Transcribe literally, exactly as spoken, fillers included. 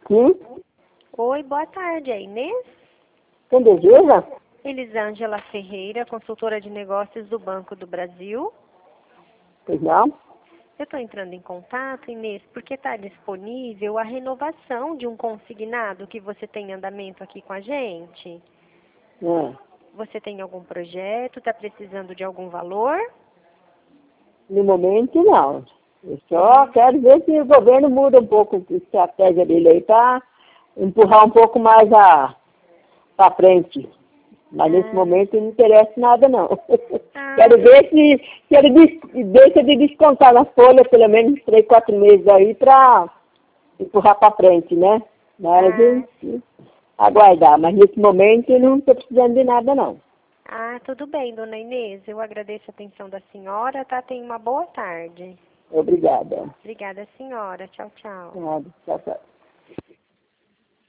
Sim? Oi, boa tarde, é Inês? Quem deseja? Elisângela Ferreira, consultora de negócios do Banco do Brasil. Pois não? Eu estou entrando em contato, Inês, porque está disponível a renovação de um consignado que você tem em andamento aqui com a gente. É. Você tem algum projeto? Está precisando de algum valor? No momento, não. Eu só quero ver se o governo muda um pouco a estratégia dele aí para empurrar um pouco mais a para frente. Mas nesse Ah. momento não interessa nada, não. Ah. Quero ver se, se ele des, deixa de descontar na folha pelo menos uns três, quatro meses aí para empurrar para frente, né? Mas Ah. eu- aguardar. Mas nesse momento eu não estou precisando de nada, não. Ah, tudo bem, dona Inês. Eu agradeço a atenção da senhora, tá? Tenha uma boa tarde. Obrigada. Obrigada, senhora. Tchau, tchau. Nada. Tchau, tchau.